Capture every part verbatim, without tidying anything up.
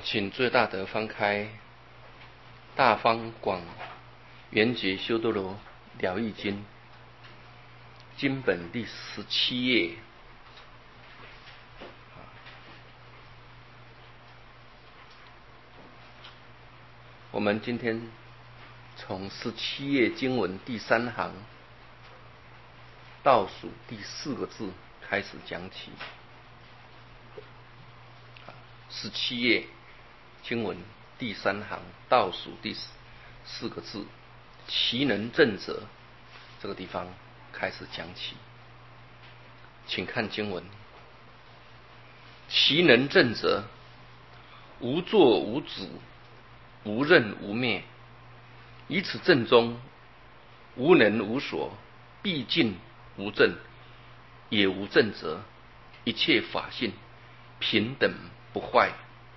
请最大德翻开《大方广圆觉修多罗疗愈经》经本第十七页。我们今天从十七页经文第三行倒数第四个字开始讲起。十七页经文第三行倒数第四个字，其能正者，这个地方开始讲起。请看经文：其能正者，无作无止，无任无灭，以此正中，无能无所，毕竟无正，也无正则，一切法性平等不坏。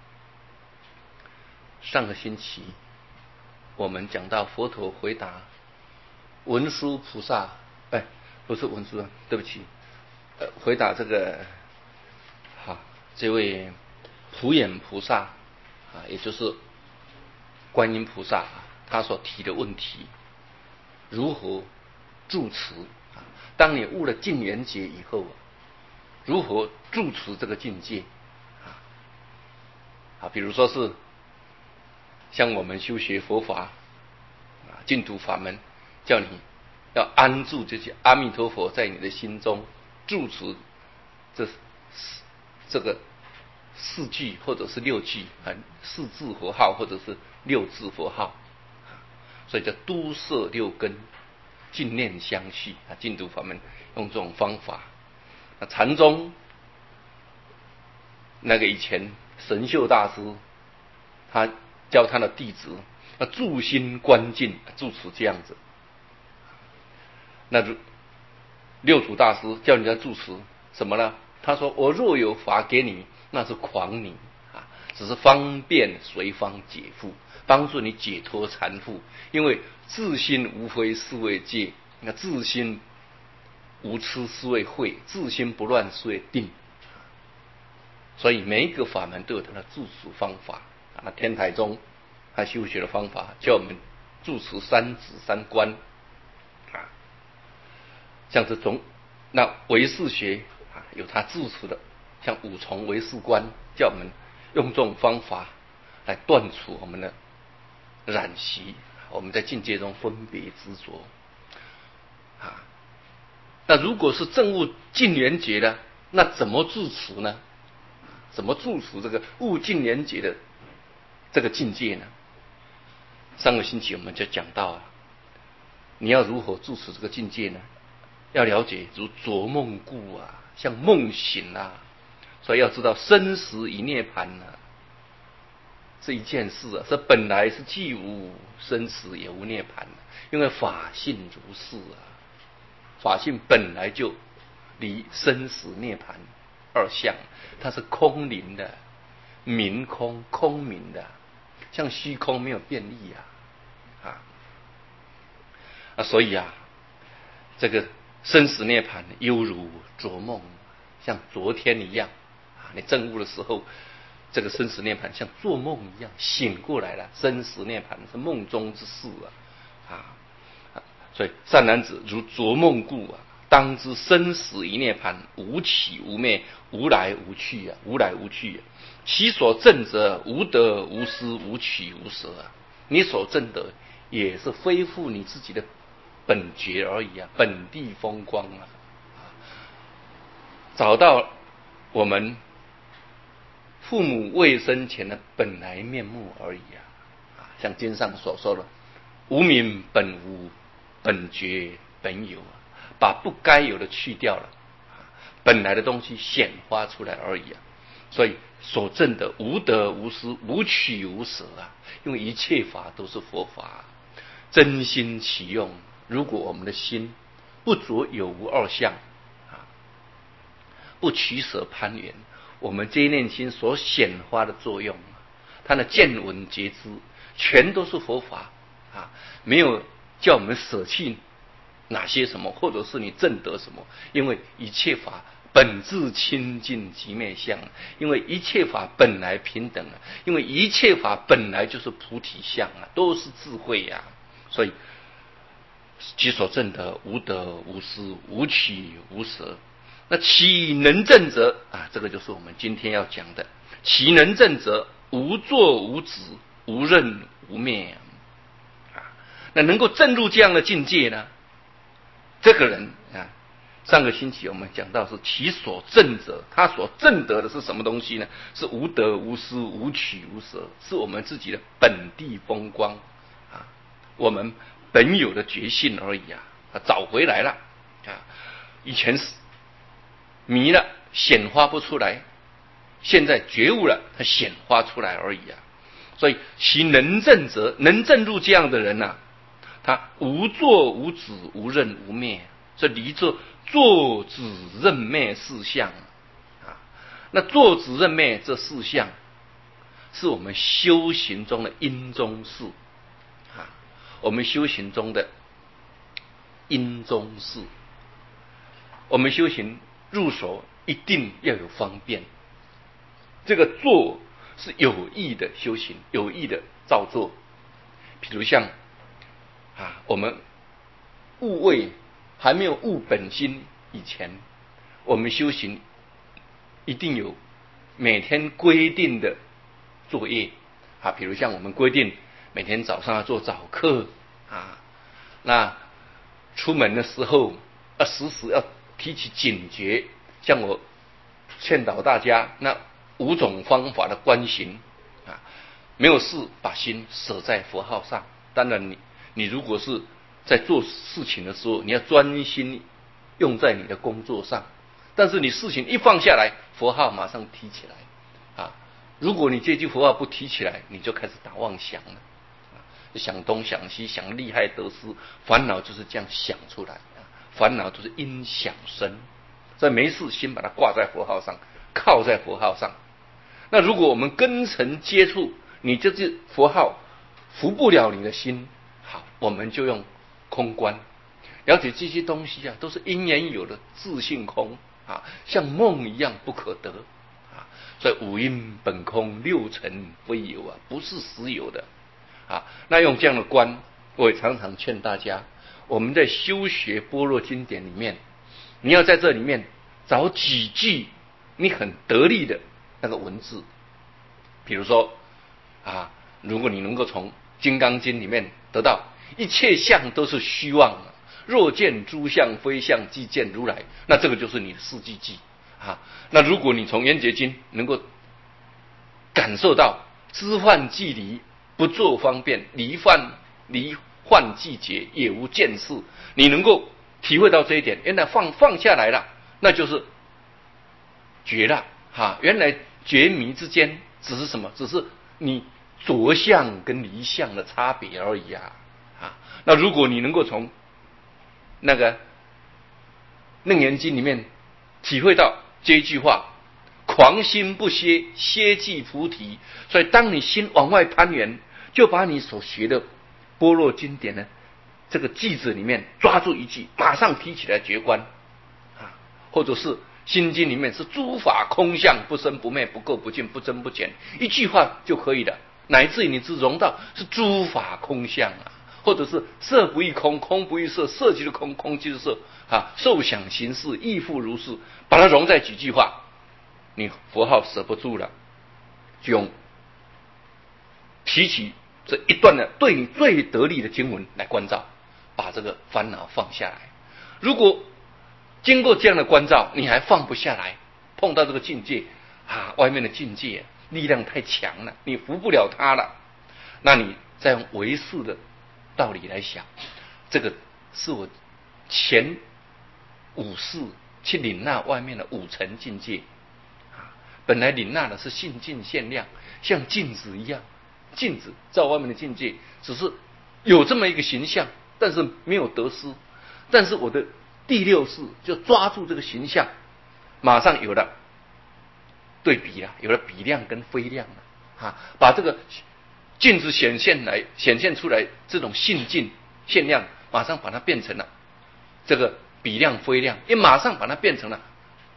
上个星期我们讲到佛陀回答文殊菩萨，哎，不是文殊，对不起，呃，回答这个好这位普眼菩萨啊，也就是观音菩萨他所提的问题，如何住持啊？当你悟了净圆觉以后，如何住持这个境界啊？啊，比如说是像我们修学佛法啊，净土法门，叫你要安住这些阿弥陀佛在你的心中，住持这这个四句或者是六句啊，四字佛号或者是六字佛号，所以叫都摄六根，净念相续啊。净土法门用这种方法。那禅宗那个以前神秀大师，他教他的弟子要住心观境，住持这样子。那六祖大师叫人家住持什么呢？他说：“我若有法给你，那是诳你啊，只是方便随方解缚，帮助你解脱缠缚。因为自心无非是为戒，那自心无痴是为慧，自心不乱是为定。所以每一个法门都有它的住持方法啊。那天台宗他修学的方法，叫我们住持三止三观啊，像这种。那唯识学啊，有他住持的，像五重唯识观，叫我们用这种方法来断除我们的染习，我们在境界中分别执着啊。那如果是证悟净圆觉的，那怎么住持呢？怎么住持这个悟净圆觉的这个境界呢？上个星期我们就讲到啊，你要如何住持这个境界呢？要了解如昨梦故啊，像梦醒啊，所以要知道生死与涅槃啊，这一件事啊，这本来是既无生死也无涅槃，因为法性如是啊，法性本来就离生死涅槃二相，它是空灵的，明空空明的，像虚空没有变异啊啊啊，所以啊，这个生死涅槃犹如昨梦，像昨天一样啊！你证悟的时候，这个生死涅槃像做梦一样，醒过来了。生死涅槃是梦中之事啊！啊，所以善男子如昨梦故啊，当知生死一涅槃，无起无灭，无来无去啊，无来无去啊。其所证者，无得无失，无取无舍啊。你所证的也是恢复你自己的本觉而已啊，本地风光啊，找到我们父母未生前的本来面目而已啊。像经上所说的，无明本无，本觉本有啊，把不该有的去掉了，本来的东西显发出来而已啊。所以所证的无得无失，无取无舍啊，因为一切法都是佛法，真心起用。如果我们的心不着有无二相啊，不取舍攀缘，我们这一念心所显发的作用，它的见闻觉知全都是佛法啊，没有叫我们舍弃哪些什么，或者是你证得什么，因为一切法本自清净即灭相，因为一切法本来平等啊，因为一切法本来就是菩提相啊，都是智慧呀、啊，所以其所证得无得无失，无取无舍。那其能证者啊，这个就是我们今天要讲的。其能证者，无作无止，无任无灭啊。那能够证入这样的境界呢？这个人啊，上个星期我们讲到是其所证者，他所证得的是什么东西呢？是无得无失，无取无舍，是我们自己的本地风光啊，我们本有的觉性而已啊，找回来了啊。以前是迷了，显化不出来，现在觉悟了，它显化出来而已啊。所以其能证者，能证入这样的人啊，他无作无止，无任无灭，这离这作止任灭四相啊。那作止任灭这四相，是我们修行中的因中事啊，我们修行中的因中事，我们修行入手一定要有方便，这个做是有意的修行，有意的造作。比如像啊，我们悟位还没有悟本心以前，我们修行一定有每天规定的作业啊，比如像我们规定每天早上要做早课啊，那出门的时候要时时要提起警觉，像我劝导大家那五种方法的观行啊，没有事把心舍在佛号上。当然你你如果是在做事情的时候，你要专心用在你的工作上，但是你事情一放下来，佛号马上提起来啊。如果你这句佛号不提起来，你就开始打妄想了，想东想西，想利害得失，烦恼就是这样想出来，烦恼都是因想生。所以没事心把它挂在佛号上，靠在佛号上。那如果我们根尘接触，你这只佛号服不了你的心，好，我们就用空观，了解这些东西啊，都是因缘有的自性空啊，像梦一样不可得啊。所以五阴本空，六尘非有啊，不是实有的啊。那用这样的观，我也常常劝大家，我们在修学般若经典里面，你要在这里面找几句你很得力的那个文字，比如说啊，如果你能够从《金刚经》里面得到一切相都是虚妄，若见诸相非相，即见如来，那这个就是你的四句偈啊。那如果你从《圆觉经》能够感受到知幻即离，不作方便，离幻离幻即觉，也无见识，你能够体会到这一点，原来放放下来了，那就是觉了哈。原来觉迷之间只是什么？只是你着相跟离相的差别而已啊！啊，那如果你能够从那个《楞严经》里面体会到这一句话，狂心不歇，歇即菩提。所以当你心往外攀缘，就把你所学的般若经典呢，这个句子里面抓住一句，马上提起来觉观啊，或者是心经里面是诸法空相，不生不灭，不垢不净，不增不减，一句话就可以了。乃至于你只融到是诸法空相啊，或者是色不异空，空不异色，色即是空，空即是色啊，受想行识亦复如是，把它融在几句话，你佛号舍不住了，就用提起这一段的对你最得力的经文来关照，把这个烦恼放下来。如果经过这样的关照，你还放不下来，碰到这个境界啊，外面的境界力量太强了，你服不了它了，那你再用唯识的道理来想，这个是我前五世去领纳外面的五层境界啊，本来领纳的是性净限量，像镜子一样，镜子照外面的境界，只是有这么一个形象，但是没有得失。但是我的第六识就抓住这个形象，马上有了对比了，有了比量跟非量了啊，把这个镜子显现来显现出来这种性净限量，马上把它变成了这个比量非量，也马上把它变成了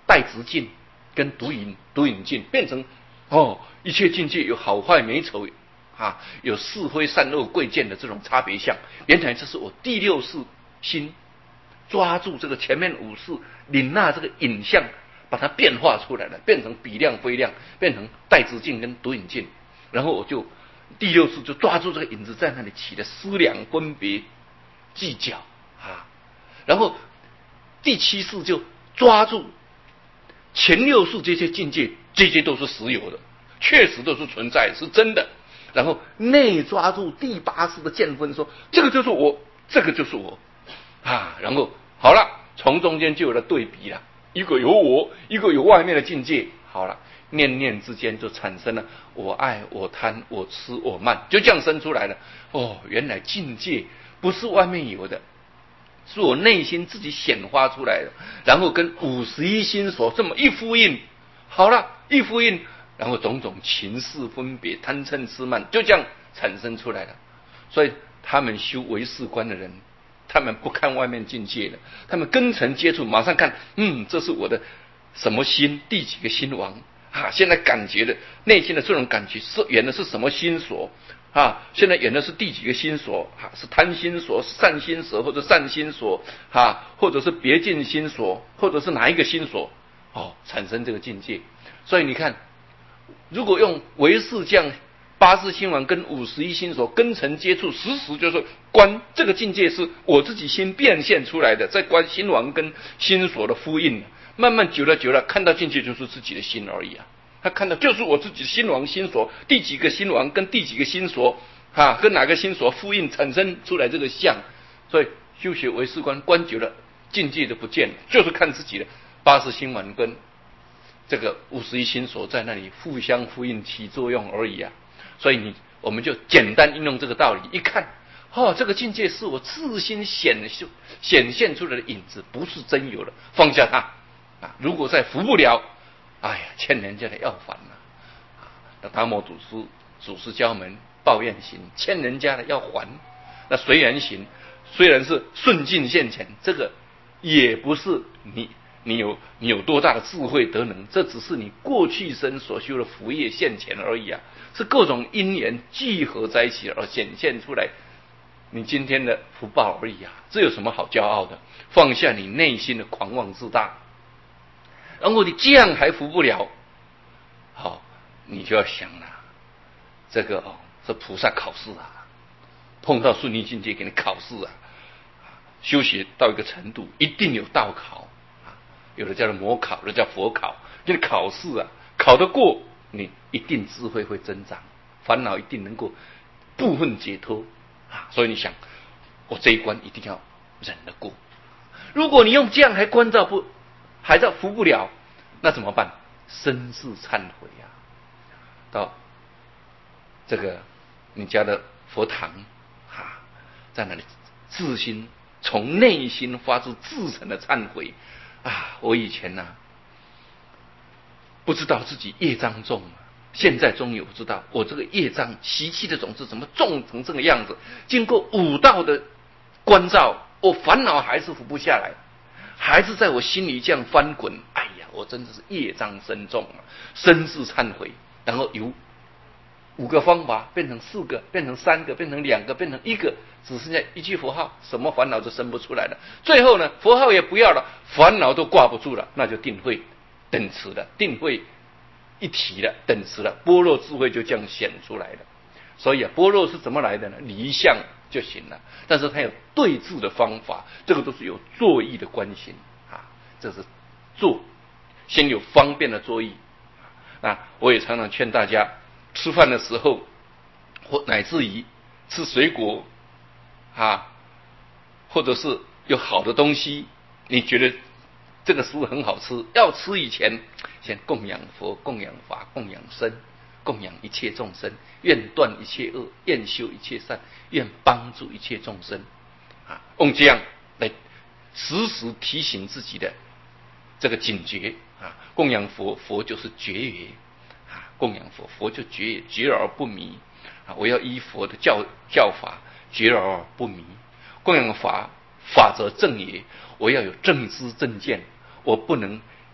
带直境跟独引独引境，变成哦，一切境界有好坏美丑啊，有是非善恶贵贱的这种差别相。原来这是我第六识心抓住这个前面五识领纳这个影像，把它变化出来了，变成比量非量，变成带直境跟独引境，然后我就第六识就抓住这个影子，在那里起了思量分别计较啊，然后第七识就抓住前六识这些境界，这些都是实有的，确实都是存在，是真的。然后内抓住第八识的见分，说这个就是我，这个就是我啊。然后好了，从中间就有了对比了，一个有我，一个有外面的境界。好了，念念之间就产生了我爱我贪我痴我慢，就这样生出来了。哦，原来境界不是外面有的，是我内心自己显化出来的，然后跟五十一心所这么一呼应，好了，一呼应，然后种种情事分别贪嗔痴慢就这样产生出来了。所以他们修唯识观的人，他们不看外面境界的，他们根尘接触，马上看，嗯，这是我的什么心，第几个心王啊？现在感觉的内心的这种感觉是缘的是什么心所啊？现在缘的是第几个心所啊？是贪心所、善心所，或者善心所啊？或者是别境心所，或者是哪一个心所？哦，产生这个境界。所以你看，如果用唯识这样八识心王跟五十一心所根尘接触，时时就是观这个境界是我自己心变现出来的，在观心王跟心所的呼应。慢慢久了久了，看到境界就是自己的心而已啊。他看到就是我自己的心王心所，第几个心王跟第几个心所啊，跟哪个心所呼应，产生出来这个相。所以修学唯识观，观久了境界都不见了，就是看自己的八识心王跟这个五十一心所在那里互相呼应起作用而已啊。所以你我们就简单应用这个道理，一看哦，这个境界是我自心显显现出来的影子，不是真有的，放下它啊。如果再服不了，哎呀，欠人家的要还了啊。那达摩祖师祖师教门抱怨行，欠人家的要还。那随缘行虽然是顺境现前，这个也不是你你有你有多大的智慧德能，这只是你过去生所修的福业现前而已啊，是各种因缘聚合在一起而显现出来你今天的福报而已啊，这有什么好骄傲的？放下你内心的狂妄自大，然后你这样还服不了，好，你就要想了，这个哦，是菩萨考试啊，碰到顺利境界给你考试啊，修学到一个程度，一定有道考啊，有的叫做魔考，有的叫佛考，给你考试啊，考得过，你一定智慧会增长，烦恼一定能够部分解脱啊。所以你想，我这一关一定要忍得过。如果你用这样还关照不，还是服不了，那怎么办？深自忏悔啊！到这个你家的佛堂啊，在那里自心从内心发自至诚的忏悔啊！我以前呢、啊、不知道自己业障重，现在终于我知道，我这个业障习气的种子怎么重成这个样子。经过五道的关照，我烦恼还是服不下来，还是在我心里这样翻滚。哎呀，我真的是业障深重啊！深自忏悔，然后由五个方法变成四个，变成三个，变成两个，变成一个，只剩下一句佛号，什么烦恼都生不出来了。最后呢，佛号也不要了，烦恼都挂不住了，那就定慧等持了，定慧一体了，等持了，般若智慧就这样显出来了。所以啊，般若是怎么来的呢？离相就行了，但是它有对治的方法，这个都是有作意的关系啊，这是做先有方便的作意啊。我也常常劝大家，吃饭的时候，或乃至于吃水果啊，或者是有好的东西，你觉得这个食物很好吃，要吃以前先供养佛、供养法、供养僧，供养一切众生，愿断一切恶，愿修一切善，愿帮助一切众生啊，用这样来时时提醒自己的这个警觉啊。供养佛，佛就是觉也啊，供养佛，佛就觉也，觉而不迷啊。我要依佛的教教法，觉而不迷。供养法，法则正也，我要有正知正见，我不能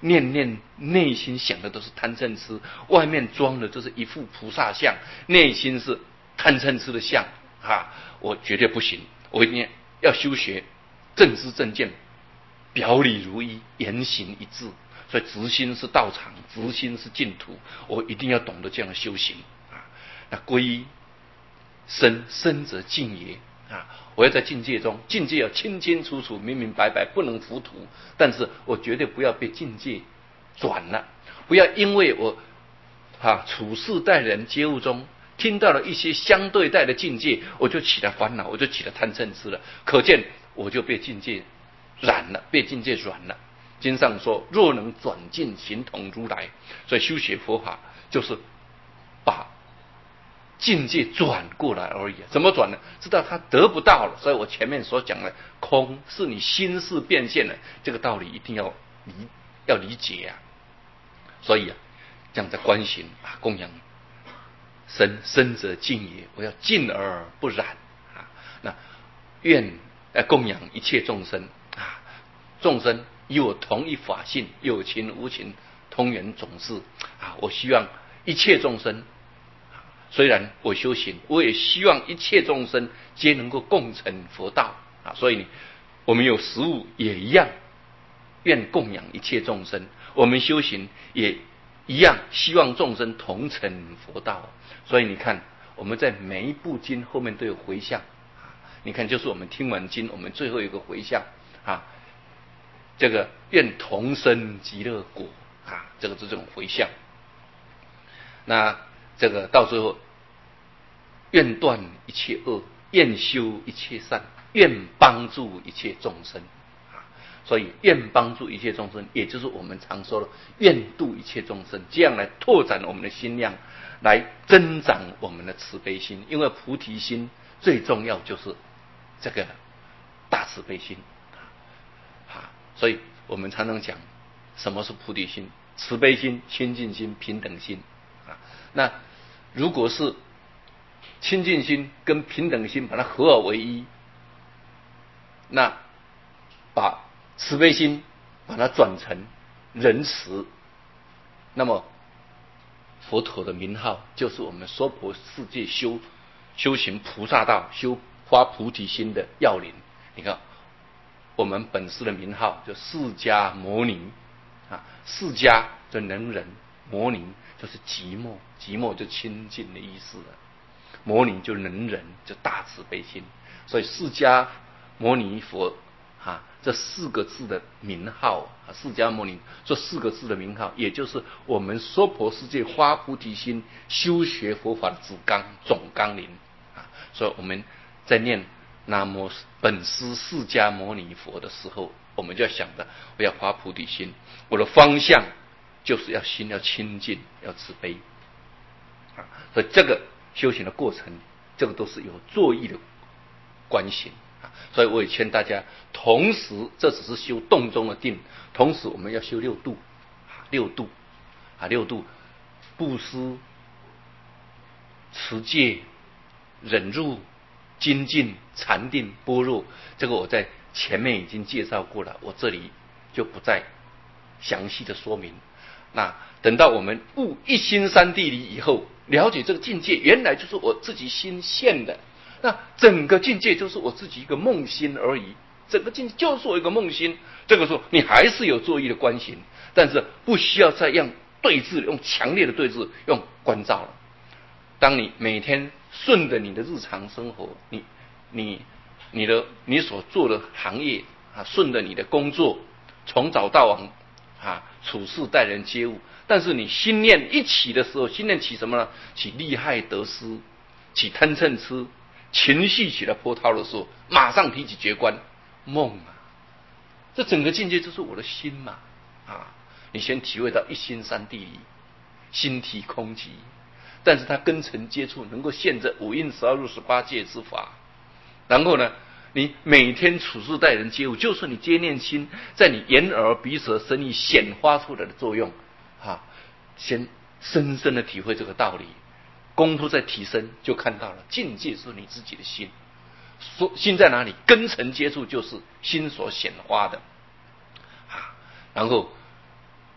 念念内心想的都是贪嗔痴，外面装的就是一副菩萨像，内心是贪嗔痴的像啊！我绝对不行，我一定要修学正知正见，表里如一，言行一致。所以直心是道场，直心是净土，我一定要懂得这样的修行啊！那皈依身，身则境也啊！我要在境界中，境界要清清楚楚、明明白白，不能糊涂。但是我绝对不要被境界转了，不要因为我啊处事待人接物中听到了一些相对待的境界，我就起了烦恼，我就起了贪嗔痴了。可见我就被境界染了，被境界软了。经上说，若能转境形同如来，所以修学佛法就是把境界转过来而已。怎么转呢？知道他得不到了，所以我前面所讲的空是你心事变现了，这个道理一定要理要理解啊。所以啊，这样的观行啊，供养身，身则净也，我要净而不染啊。那愿呃供养一切众生啊，众生与我同一法性，有情无情，通缘总是啊。我希望一切众生，虽然我修行，我也希望一切众生皆能够共成佛道啊。所以我们有食物也一样，愿供养一切众生。我们修行也一样，希望众生同成佛道。所以你看，我们在每一部经后面都有回向。你看，就是我们听完经，我们最后一个回向啊。这个愿同生极乐国啊，这个是这种回向。那这个到最后，愿断一切恶，愿修一切善，愿帮助一切众生啊。所以愿帮助一切众生，也就是我们常说的愿度一切众生，这样来拓展我们的心量，来增长我们的慈悲心。因为菩提心最重要就是这个大慈悲心。所以我们常常讲，什么是菩提心？慈悲心、清净心、平等心啊。那如果是清净心跟平等心把它合而为一，那把慈悲心把它转成仁慈，那么佛陀的名号就是我们娑婆世界修修行菩萨道、修发菩提心的要领。你看，我们本师的名号就释迦牟尼啊，释迦就能忍，牟尼就是寂寞，寂寞就清净的意思了。牟尼就能忍，就大慈悲心。所以释迦牟尼佛啊，这四个字的名号啊，释迦牟尼这四个字的名号，也就是我们娑婆世界发菩提心、修学佛法的主纲总纲领啊。所以我们在念南无本师释迦牟尼佛的时候，我们就要想着我要发菩提心，我的方向就是要心要清净，要慈悲啊。所以这个修行的过程，这个都是有作意的观行啊。所以我也劝大家，同时这只是修动中的定，同时我们要修六度啊，六度啊，六度：布施、持戒、忍辱、精进、禅定、般若。这个我在前面已经介绍过了，我这里就不再详细的说明。那等到我们悟一心三谛理以后，了解这个境界原来就是我自己心现的，那整个境界就是我自己一个梦心而已，整个境界就是我一个梦心。这个时候你还是有作意的观行，但是不需要再用对峙，用强烈的对峙，用关照了。当你每天顺着你的日常生活，你你你的你所做的行业啊，顺着你的工作，从早到晚啊，处事待人接物，但是你心念一起的时候，心念起什么呢？起利害得失，起贪嗔痴，情绪起来波涛的时候，马上提起觉观，梦啊，这整个境界就是我的心嘛啊！你先体会到一心三谛理，心体空寂，但是它根尘接触能够现这五蕴十二入十八界之法，然后呢，你每天处事待人接物，就是你接念心在你眼耳鼻舌身意显发出来的作用啊！先深深的体会这个道理，功夫在提升，就看到了境界是你自己的心。说心在哪里？根尘接触就是心所显发的啊。然后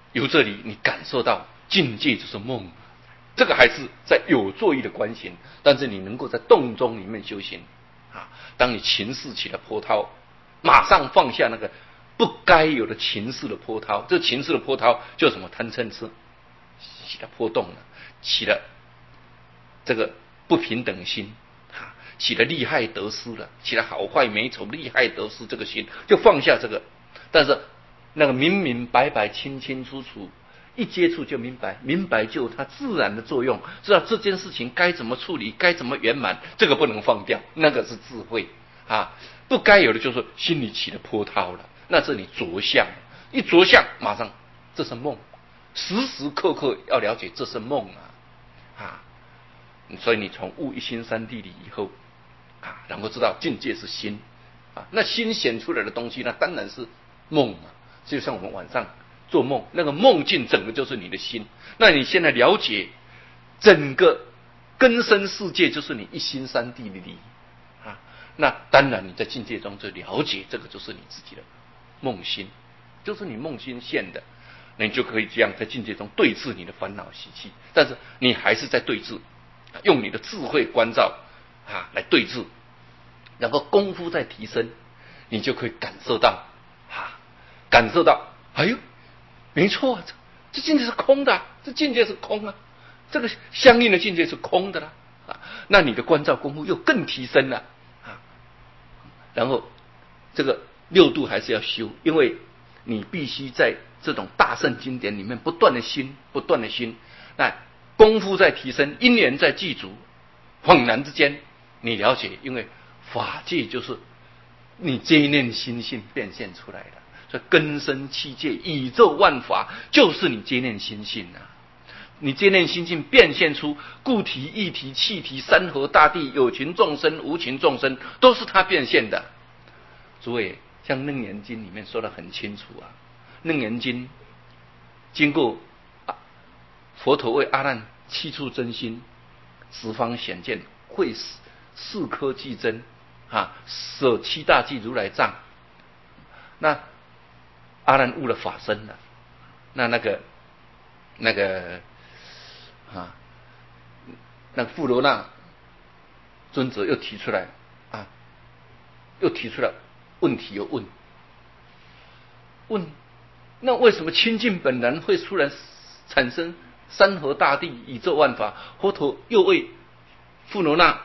由这里你感受到境界就是梦，这个还是在有作意的观行，但是你能够在动中里面修行啊。当你情势起了波涛，马上放下那个不该有的情势的波涛，这情势的波涛就什么贪嗔痴起了波动了，起了这个不平等心啊，起了利害得失了，起了好坏美丑利害得失这个心，就放下这个。但是那个明明白白清清楚楚，一接触就明白，明白就有它自然的作用，知道这件事情该怎么处理，该怎么圆满，这个不能放掉，那个是智慧啊。不该有的就是心里起了波涛了，那是你着相，一着相马上这是梦，时时刻刻要了解这是梦啊啊！所以你从悟一心三谛理以后啊，然后知道境界是心啊，那心显出来的东西那当然是梦嘛，就像我们晚上做梦，那个梦境整个就是你的心。那你现在了解整个根生世界就是你一心三谛的理啊，那当然你在境界中就了解这个就是你自己的梦心，就是你梦心现的，那你就可以这样在境界中对治你的烦恼习气，但是你还是在对治，用你的智慧关照啊来对治，然后功夫在提升，你就可以感受到啊，感受到，哎呦，没错啊，这这境界是空的、啊，这境界是空啊，这个相应的境界是空的啦啊，那你的关照功夫又更提升了啊，然后这个六度还是要修，因为你必须在这种大圣经典里面不断的心，不断的心，那功夫在提升，因缘在具足，恍然之间你了解，因为法界就是你这念心性变现出来的，所以根生七界，宇宙万法就是你这念心性啊。你这念心性变现出固体、液体、气体、山河大地、有情众生、无情众生，都是它变现的。诸位，像《楞严经》里面说得很清楚啊，《楞严经》经过佛陀为阿难七处真心，十方显见，会四颗俱真啊，舍七大具如来藏。那阿难悟了法身了，那那个那个啊，那个富罗那尊者又提出来啊，又提出来问题，又问问，那为什么清净本然会突然产生山河大地、宇宙万法？佛陀又为富罗那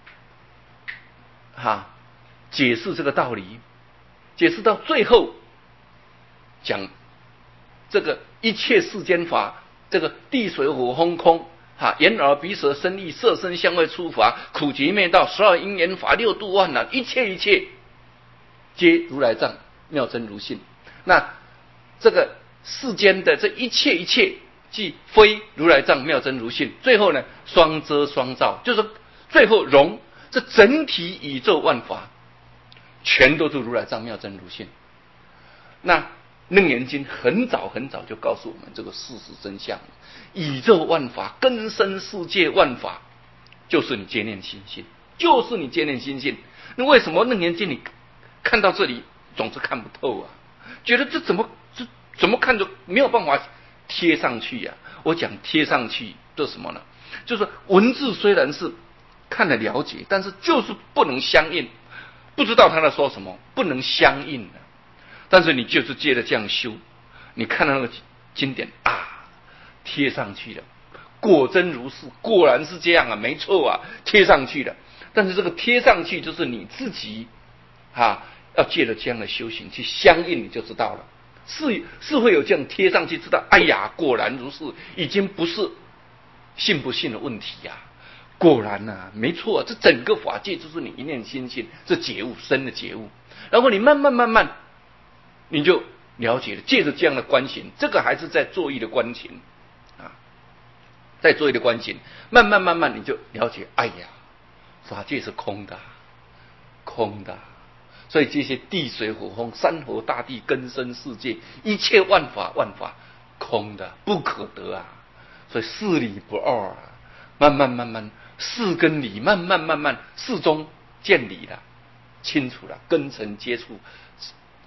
哈、啊、解释这个道理，解释到最后讲这个一切世间法，这个地水火风空哈，眼耳鼻舌身意色身香味触法，苦集灭道，十二因缘法，六度万难，一切一切皆如来藏妙真如性。那这个世间的这一切一切，即非如来藏妙真如性。最后呢，双遮双照，就是最后融这整体宇宙万法，全都是如来藏妙真如性。那楞严经很早很早就告诉我们这个事实真相，宇宙万法根生世界万法就是你接念心性，就是你接念心性。那为什么楞严经你看到这里总是看不透啊？觉得这怎么这怎么看就没有办法贴上去呀、啊？我讲贴上去这什么呢？就是文字虽然是看了了解，但是就是不能相应，不知道他在说什么，不能相应的。但是你就是接着这样修，你看到那个经典啊，贴上去了，果真如是，果然是这样啊，没错啊，贴上去了。但是这个贴上去就是你自己啊，要借着这样的修行去相应，你就知道了，是是会有这样贴上去，知道，哎呀，果然如是，已经不是信不信的问题呀、啊。果然啊，没错、啊，这整个法界就是你一念心性，这觉悟深的觉悟，然后你慢慢慢慢。你就了解了，借着这样的观行，这个还是在作意的观行啊，在作意的观行，慢慢慢慢你就了解，哎呀，法界是空的，空的，所以这些地水火风、山河大地、根生世界，一切万法万法空的，不可得啊。所以事理不二啊，慢慢慢慢事跟理，慢慢慢慢事中见理了，清楚了，根尘接触。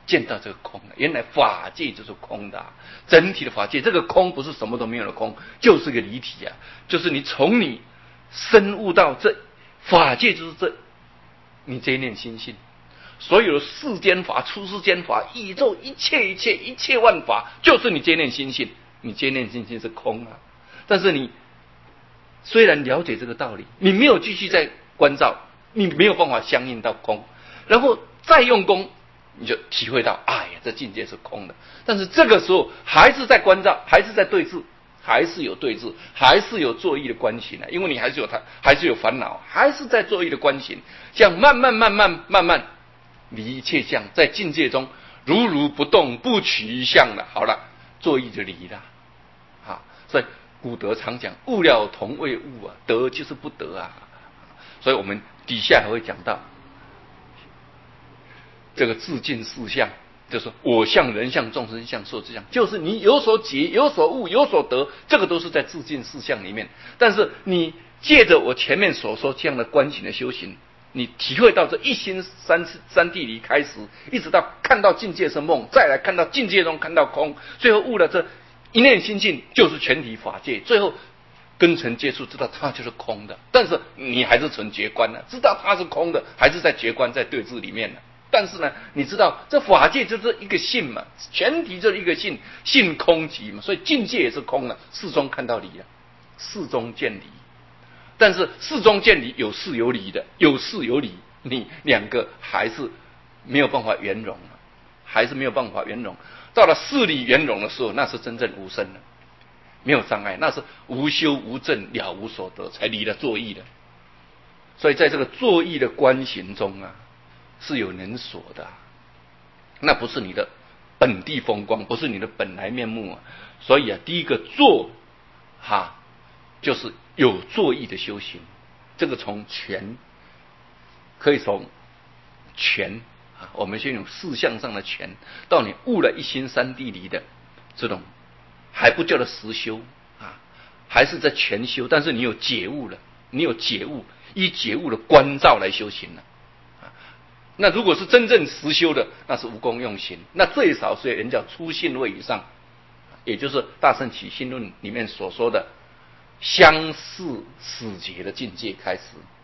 见到这个空了。原来法界就是空的、啊，整体的法界，这个空不是什么都没有的空，就是个离体啊，就是你从你深悟到这法界就是这，你这一念心性，所有的世间法、出世间法、宇宙一切一切一切万法，就是你这一念心性，你这一念心性是空啊。但是你虽然了解这个道理，你没有继续在关照，你没有办法相应到空，然后再用功，你就体会到，哎呀，这境界是空的。但是这个时候还是在关照，还是在对峙，还是有对峙，还是有作意的关系呢。因为你还是有它，还是有烦恼，还是在作意的关系。这样慢慢慢慢慢慢离一切相，在境界中如如不动，不取相了。好了，作意就离了啊。所以古德常讲，悟了同为悟啊，得就是不得啊。所以我们底下还会讲到这个自尽四相，就是我相、人相、众生相、寿之相，就是你有所解、有所悟、有所得，这个都是在自尽四相里面。但是你借着我前面所说这样的观行的修行，你体会到这一心三三谛离开始，一直到看到境界是梦，再来看到境界中看到空，最后悟了这一念心境就是全体法界，最后跟尘接触，知道它就是空的，但是你还是存觉观呢、啊，知道它是空的，还是在觉观在对峙里面呢、啊。但是呢，你知道这法界就是一个性嘛，全体就是一个性，性空即嘛，所以境界也是空了，事中看到离了，事中见离。但是事中见离有事有理的，有事有理，你两个还是没有办法圆融了，还是没有办法圆融。到了事理圆融的时候，那是真正无生了，没有障碍，那是无修无证了无所得，才离了作意的。所以在这个作意的观行中啊，是有能所的、啊，那不是你的本地风光，不是你的本来面目啊。所以啊，第一个作哈，就是有作意的修行。这个从全可以从全啊，我们先用事相上的全，到你悟了一心三谛离的这种，还不叫做实修啊，还是在全修。但是你有觉悟了，你有觉悟，依觉悟的观照来修行了。那如果是真正实修的，那是无功用行，那最少是人叫初信位以上，也就是《大乘起信论》里面所说的相似死结的境界开始，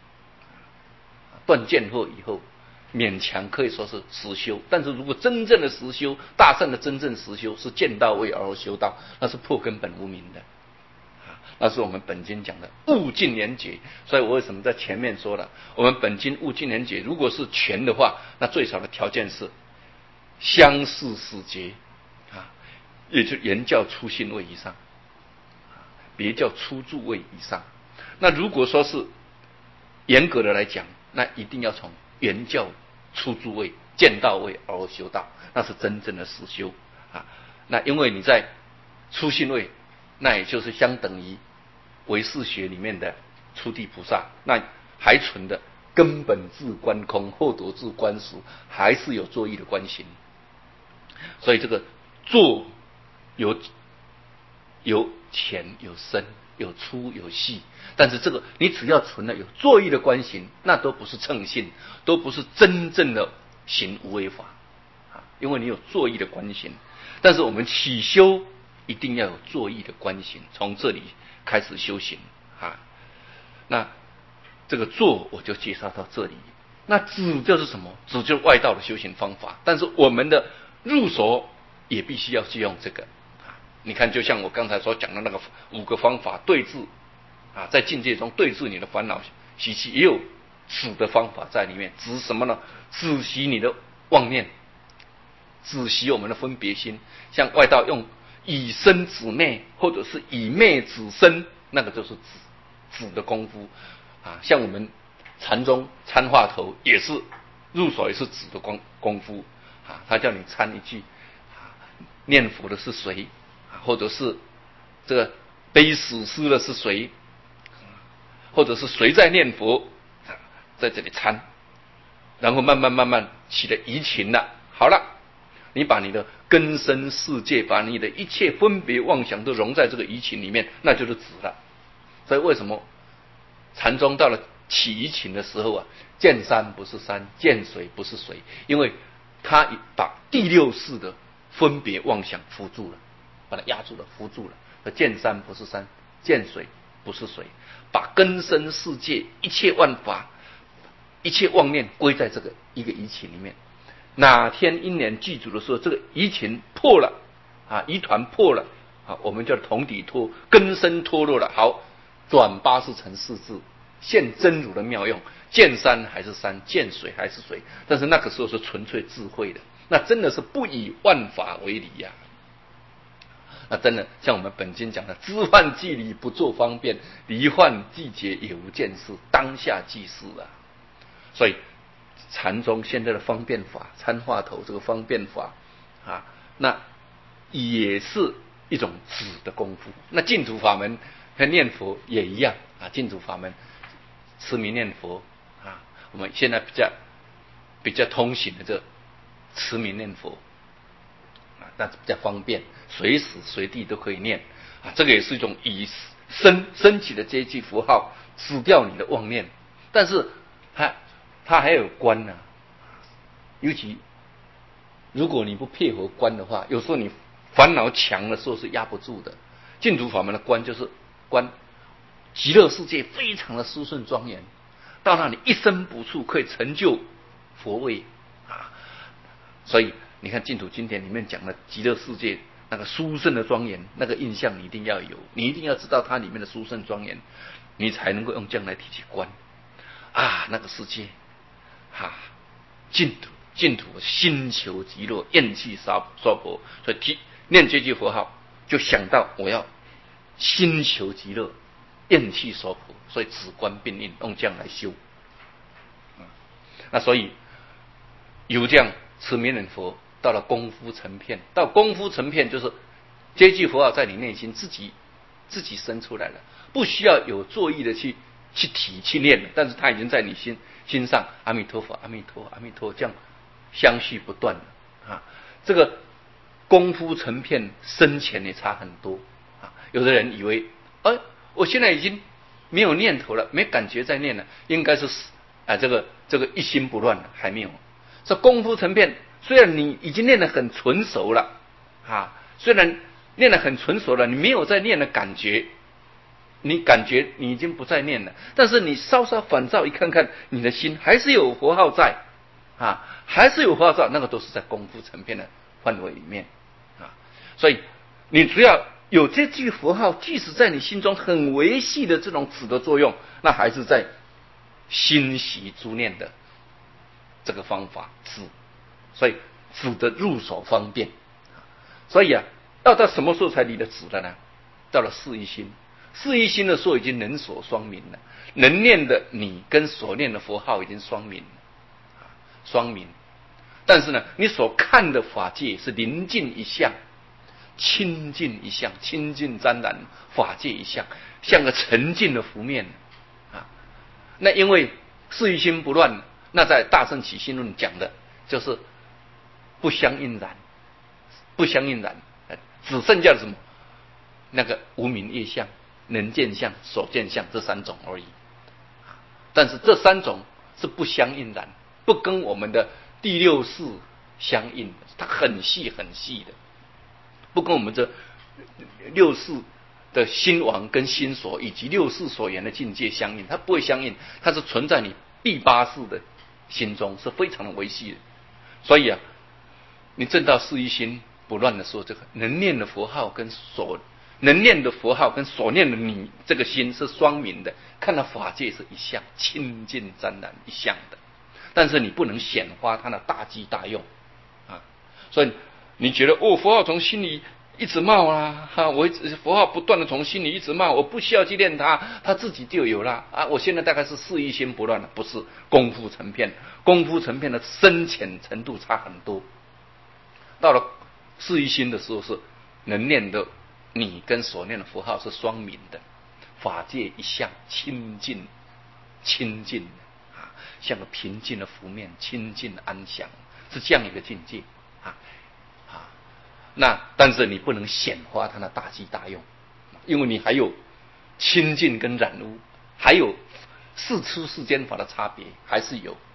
断见惑以后，勉强可以说是实修。但是如果真正的实修，大乘的真正实修是见到位而修道，那是破根本无明的。那是我们本经讲的悟尽连结。所以我为什么在前面说了，我们本经悟尽连结，如果是全的话，那最少的条件是相似死结啊，也就原教初信位以上，别教初住位以上。那如果说是严格的来讲，那一定要从原教初住位见到位而修道，那是真正的实修啊。那因为你在初信位，那也就是相等于唯识学里面的初地菩萨，那还存的根本自观空，后得自观实，还是有作意的观行。所以这个作有有浅有深，有粗有细，但是这个你只要存了有作意的观行，那都不是称性，都不是真正的行无为法啊，因为你有作意的观行。但是我们起修一定要有作意的观行，从这里开始修行啊。那这个作我就介绍到这里。那止就是什么？止就是外道的修行方法，但是我们的入手也必须要去用这个啊。你看，就像我刚才所讲的那个五个方法对治啊，在境界中对治你的烦恼习气，也有止的方法在里面。止什么呢？止息你的妄念，止息我们的分别心。像外道用以身止昧，或者是以昧止身，那个就是止止的功夫啊。像我们禅宗参话头也是入手，也是止的功功夫啊。他叫你参一句啊，念佛的是谁啊？或者是这个背史诗的是谁？或者是谁在念佛？在这里参，然后慢慢慢慢起了疑情了。好了，你把你的根深世界，把你的一切分别妄想都融在这个疑情里面，那就是止了。所以为什么禅宗到了起疑情的时候啊，见山不是山，见水不是水，因为他把第六识的分别妄想扶住了，把它压住了，扶住了。见山不是山，见水不是水，把根生世界一切万法、一切妄念归在这个一个疑情里面。哪天因缘具足的时候，这个疑情破了啊，疑团破了啊，我们叫同体脱，根生脱落了。好，转八识成四智，现真如的妙用。见山还是山，见水还是水，但是那个时候是纯粹智慧的，那真的是不以万法为理呀、啊。那真的像我们本经讲的，知幻即离，不作方便；离幻即解，也无见识，当下即是啊。所以禅宗现在的方便法，参话头这个方便法啊，那也是一种止的功夫。那净土法门和念佛也一样啊，净土法门持名念佛啊，我们现在比较比较通行的这持名念佛啊，那比较方便，随时随地都可以念啊。这个也是一种以升升起的这一句符号，止掉你的妄念。但是它它还有观呢、啊，尤其如果你不配合观的话，有时候你烦恼强的时候是压不住的。净土法门的观就是观极乐世界非常的殊胜庄严，到那里一生不处可以成就佛位啊。所以你看净土经典里面讲的极乐世界那个殊胜的庄严，那个印象你一定要有，你一定要知道它里面的殊胜庄严，你才能够用这样来提起观啊，那个世界啊，净土净土心求极乐，厌弃娑婆。所以提念这句佛号，就想到我要心求极乐，厌弃娑婆，所以止观并印，用这样来修。嗯、那所以有这样持名念佛，到了功夫成片，到功夫成片就是这句佛号在你内心自己自己生出来了，不需要有作意的去去提去念了，但是它已经在你心心上，阿弥陀佛，阿弥陀，阿弥陀，这样相续不断了啊。这个功夫成片深浅也差很多啊。有的人以为，哎，我现在已经没有念头了，没感觉在念了，应该是啊，这个这个一心不乱了，还没有。这功夫成片，虽然你已经念得很纯熟了啊，虽然念得很纯熟了，你没有在念的感觉。你感觉你已经不再念了，但是你稍稍反照一看看，你的心还是有佛号在啊，还是有佛号在，那个都是在功夫成片的范围里面啊。所以你只要有这句佛号，即使在你心中很微细的这种止的作用，那还是在心习诸念的这个方法止，所以止的入手方便。所以啊，要到什么时候才离得止了呢？到了四一心。四一心的时候已经能所双明了，能念的你跟所念的佛号已经双明了，双明。但是呢，你所看的法界是临近一相，清净一相，清净湛然，法界一相，像个沉静的湖面啊。那因为四一心不乱，那在大乘起信论讲的就是不相应然，不相应然，只剩下什么？那个无明业相。能见相、所见相这三种而已，但是这三种是不相应然，不跟我们的第六识相应的，它很细很细的，不跟我们这六识的心王跟心所以及六识所言的境界相应，它不会相应，它是存在你第八识的心中，是非常的微细的。所以啊，你证到四一心不乱的时候，这个能念的佛号跟所能念的佛号跟所念的你这个心是双明的，看到法界是一相，清净湛然一相的，但是你不能显发它的大机大用啊。所以你觉得哦，佛号从心里一直冒啦，哈、啊，我佛号不断的从心里一直冒，我不需要去念它，它自己就有了啊。我现在大概是四一心不乱了，不是功夫成片，功夫成片的深浅程度差很多。到了四一心的时候，是能念的。你跟所念的佛号是双明的，法界一相，清净清净啊，像个平静的湖面，清净安详，是这样一个境界啊啊。那但是你不能显发它的大机大用，因为你还有清净跟染污，还有世出世间法的差别，还是有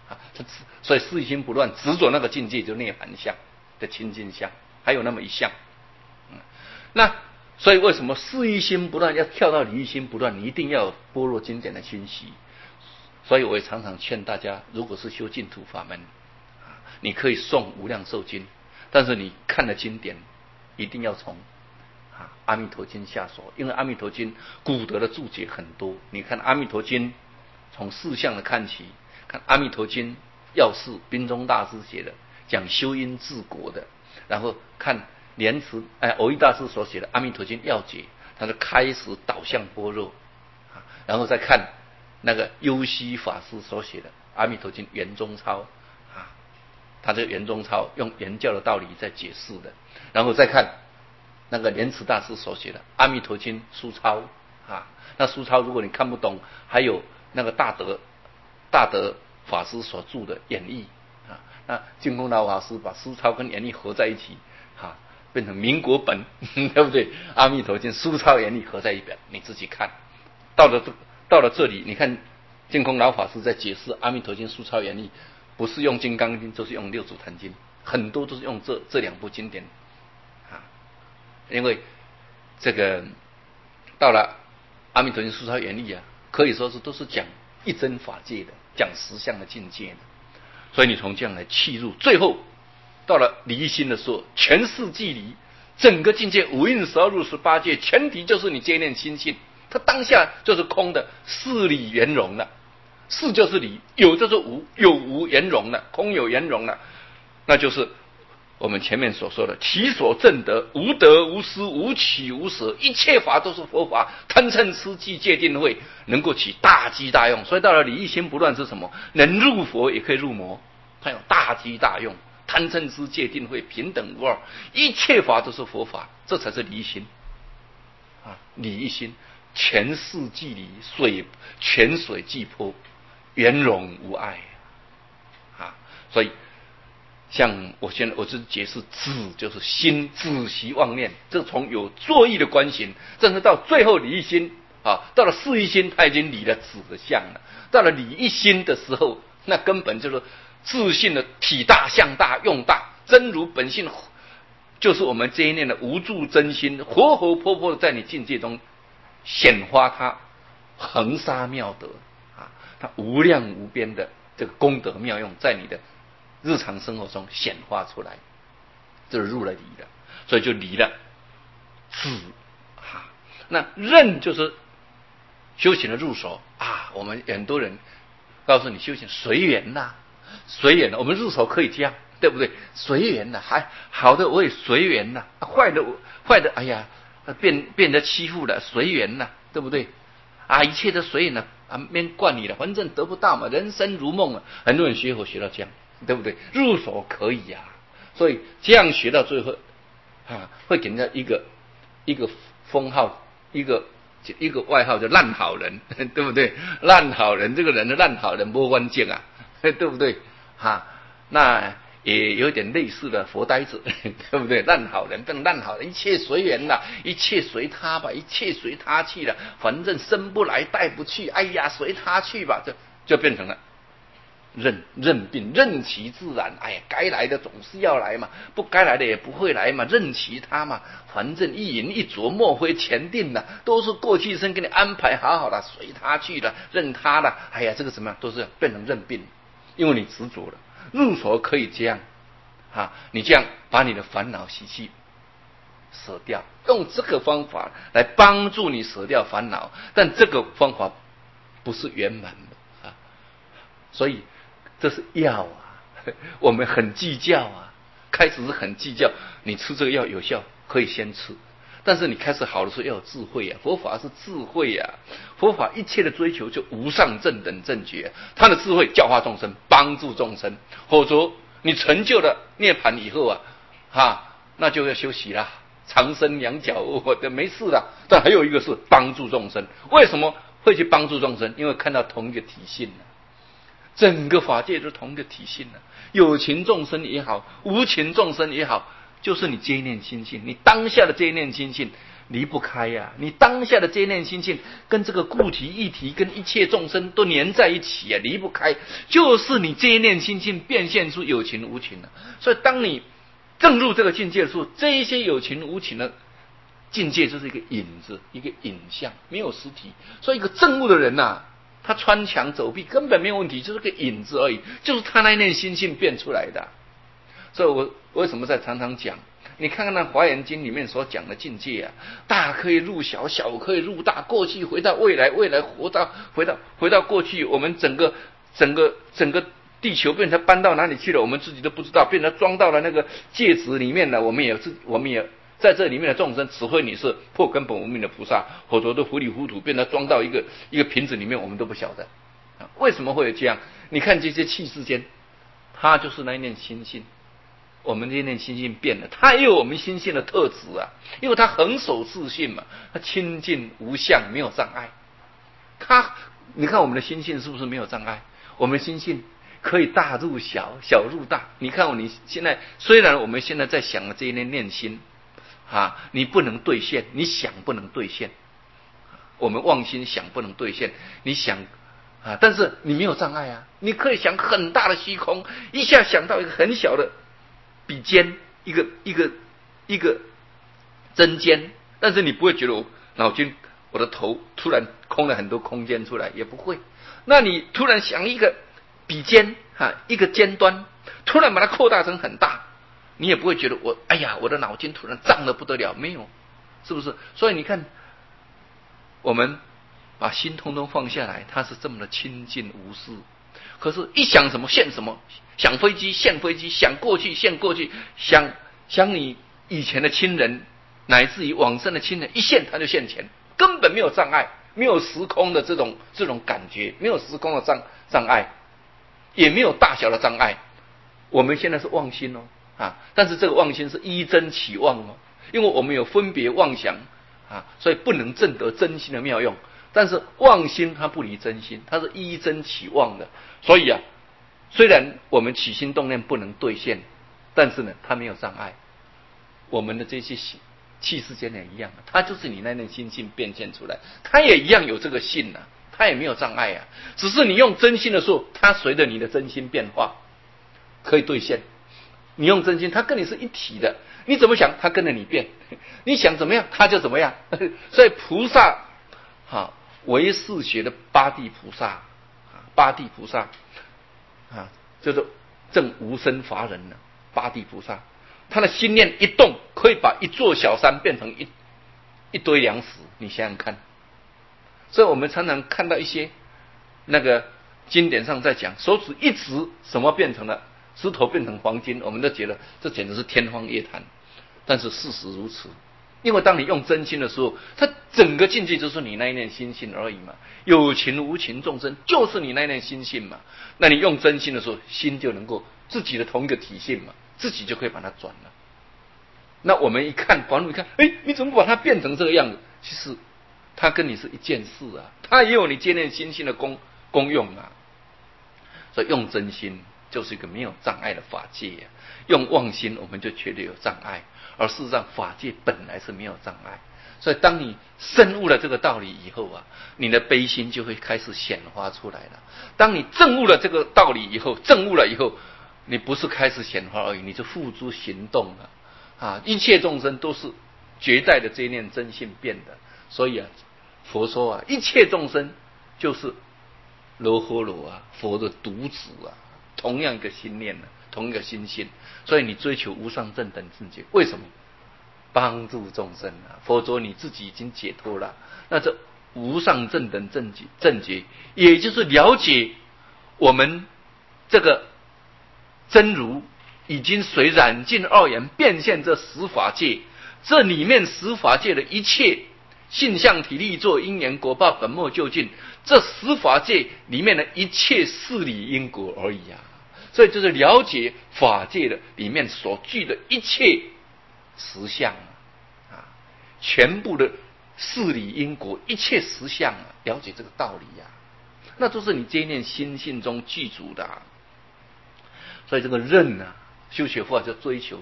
啊，所以四意心不乱，执着那个境界就涅槃相的清净相，还有那么一项。嗯，那所以为什么四意心不乱要跳到离意心不乱？你一定要有般若经典的熏习。所以我也常常劝大家，如果是修净土法门，你可以诵无量寿经，但是你看的经典一定要从啊阿弥陀经下手，因为阿弥陀经古德的注解很多。你看阿弥陀经从四相的看起，看阿弥陀经要是宾中大师写的讲修因治国的，然后看莲池哎藕益大师所写的阿弥陀经要解，他就开始导向般若，然后再看那个幽西法师所写的阿弥陀经圆中钞啊，他这个圆中钞用圆教的道理在解释的，然后再看那个莲池大师所写的阿弥陀经书钞啊，那书钞如果你看不懂，还有那个大德大德法师所著的演义啊，那净空老法师把书钞跟演义合在一起啊，变成民国本对不对？阿弥陀经书钞演义合在一本，你自己看到了这到了这里，你看净空老法师在解释阿弥陀经书钞演义，不是用金刚经就是用六祖坛经，很多都是用这这两部经典啊，因为这个到了阿弥陀经书钞演义啊，可以说是都是讲一真法界的，讲实相的境界的，所以你从这样来契入，最后到了离心的时候，全世即离，整个境界五蕴十二入十八界，前提就是你接念心性，它当下就是空的，事理圆融了，事就是理，有就是无，有无圆融了，空有圆融了，那就是我们前面所说的其所证得，无得无失，无起无舍，一切法都是佛法，贪嗔痴忌戒定慧能够起大机大用。所以到了理一心不乱是什么？能入佛也可以入魔，它有大机大用，贪嗔痴戒定慧平等无二，一切法都是佛法，这才是理一心啊！理一心全事即离，水泉水即波，圆融无碍啊！所以像我现在我是解释止就是心，止息妄念，这从有作意的观行，甚至到最后理一心啊，到了事一心，他已经理了止的相了。到了理一心的时候，那根本就是自信的体大、相大、用大，真如本性，就是我们这一念的无住真心，活活泼泼的在你境界中显发它恒沙妙德啊，它无量无边的这个功德妙用，在你的日常生活中显化出来，就是入了理了，所以就离了止啊。那任就是修行的入手啊。我们很多人告诉你修行随缘呐，随缘的，我们入手可以这样，对不对？随缘呐，还好的我也随缘呐，坏的坏的，哎呀，变变得欺负了，随缘呐，对不对？啊，一切都随缘了啊，没惯你了，反正得不到嘛，人生如梦啊。很多人学佛学到这样，对不对？入手可以呀、啊，所以这样学到最后啊，会给人家一个一个封号，一个一个外号叫烂好人，对不对？烂好人，这个人的烂好人没关键啊，对不对？哈、啊，那也有点类似的佛呆子，对不对？烂好人变烂好人，一切随缘啦，一切随他吧，一切随他去了，反正生不来带不去，哎呀，随他去吧，就就变成了任任病，任其自然。哎呀，该来的总是要来嘛，不该来的也不会来嘛，任其他嘛，反正一饮一啄，莫非前定了，都是过去生给你安排好好的，随他去了，任他了。哎呀，这个什么都是变成任病，因为你执着了。入手可以这样啊，你这样把你的烦恼习气舍掉，用这个方法来帮助你舍掉烦恼，但这个方法不是圆满的啊，所以这是药啊，我们很计较啊，开始是很计较，你吃这个药有效，可以先吃。但是你开始好的时候要有智慧啊，佛法是智慧啊，佛法一切的追求就无上正等正觉，他的智慧教化众生，帮助众生，否则你成就了涅槃以后啊，哈，那就要休息啦，长生两脚我的没事了。但还有一个是帮助众生，为什么会去帮助众生？因为看到同一个体性啊，整个法界就是同一个体性啊，有情众生也好，无情众生也好。就是你这一念心性，你当下的这一念心性， 离不开呀、啊。你当下的这一念心性，跟这个固体一体，跟一切众生都连在一起啊，离不开。就是你这一念心性变现出有情无情了、啊。所以，当你证入这个境界的时候，这一些有情无情的境界就是一个影子，一个影像，没有实体。所以，一个证悟的人呐、啊，他穿墙走壁根本没有问题，就是个影子而已，就是他那一念心性变出来的、啊。所以我为什么在常常讲？你看看那《华严经》里面所讲的境界啊，大可以入小，小可以入大，过去回到未来，未来活到回到回到过去，我们整个整个整个地球变成搬到哪里去了，我们自己都不知道，变成装到了那个戒指里面了。我们也是，我们也在这里面的众生，只会你是破根本无明的菩萨，否则都糊里糊涂变得装到一个一个瓶子里面，我们都不晓得啊。为什么会有这样？你看这些气世间，它就是那一念心性。我们这一念心性变了，它也有我们心性的特质啊，因为它恒守自性嘛，它清净无相，没有障碍。它，你看我们的心性是不是没有障碍？我们心性可以大入小，小入大。你看你现在，虽然我们现在在想的这一念念心啊，你不能兑现，你想不能兑现，我们妄心想不能兑现，你想啊，但是你没有障碍啊，你可以想很大的虚空，一下想到一个很小的笔尖，一个一个一个针尖，但是你不会觉得我脑筋我的头突然空了很多空间出来，也不会。那你突然想一个笔尖哈、啊，一个尖端，突然把它扩大成很大，你也不会觉得我哎呀，我的脑筋突然胀得不得了，没有，是不是？所以你看，我们把心通通放下来，它是这么的清净无事。可是，一想什么现什么，想飞机现飞机，想过去现过去，想想你以前的亲人，乃至于往生的亲人，一现他就现前，根本没有障碍，没有时空的这种这种感觉，没有时空的障障碍，也没有大小的障碍。我们现在是妄心哦啊，但是这个妄心是依真起妄哦，因为我们有分别妄想啊，所以不能证得真心的妙用。但是妄心它不离真心，它是依真起妄的。所以啊，虽然我们起心动念不能兑现，但是呢，它没有障碍。我们的这些气世间也一样，它就是你那念心性变现出来，它也一样有这个性啊，它也没有障碍啊。只是你用真心的时候，它随着你的真心变化，可以兑现。你用真心，它跟你是一体的，你怎么想，它跟着你变；你想怎么样，它就怎么样。所以菩萨哈。唯识学的八地菩萨，八地菩萨啊，叫做正无生法忍呢。八地菩萨，他的心念一动，可以把一座小山变成一一堆粮食。你想想看，所以我们常常看到一些那个经典上在讲，手指一指，什么变成了石头变成黄金，我们都觉得这简直是天方夜谭。但是事实如此。因为当你用真心的时候，它整个境界就是你那一念心性而已嘛。有情无情众生就是你那一念心性嘛。那你用真心的时候，心就能够自己的同一个体性嘛，自己就可以把它转了。那我们一看，凡夫一看，哎，你怎么把它变成这个样子？其实它跟你是一件事啊，它也有你接念心性的功功用啊。所以用真心就是一个没有障碍的法界啊。用妄心，我们就觉得有障碍。而事实上，法界本来是没有障碍，所以当你深悟了这个道理以后啊，你的悲心就会开始显化出来了。当你证悟了这个道理以后，证悟了以后，你不是开始显化而已，你就付诸行动了啊！一切众生都是绝代的这一念真性变的，所以啊，佛说啊，一切众生就是罗诃罗啊，佛的独子啊，同样一个心念啊。同一个心性，所以你追求无上正等正觉，为什么？帮助众生啊，否则你自己已经解脱了。那这无上正等正觉，正觉也就是了解我们这个真如已经随染尽二缘变现这十法界，这里面十法界的一切性相体力作因缘果报本末究竟，这十法界里面的一切事理因果而已啊。所以就是了解法界的里面所具的一切实相啊，全部的事理因果，一切实相啊，了解这个道理啊，那都是你这一念心性中具足的啊。所以这个忍啊，修学佛法就追求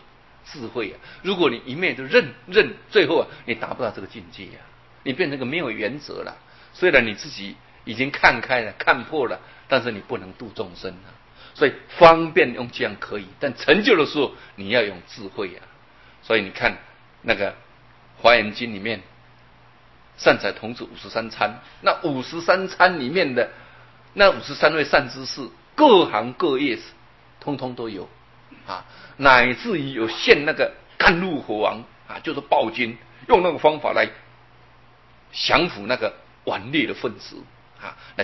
智慧啊。如果你一面就认认，最后啊，你达不到这个境界啊，你变成个没有原则了。虽然你自己已经看开了、看破了，但是你不能度众生啊。所以方便用这样可以，但成就的时候你要用智慧啊。所以你看那个《华严经》里面，善财童子五十三参，那五十三参里面的那五十三位善知识，各行各业通通都有啊，乃至于有现那个甘露火王啊，就是暴君，用那个方法来降服那个顽劣的分子啊，来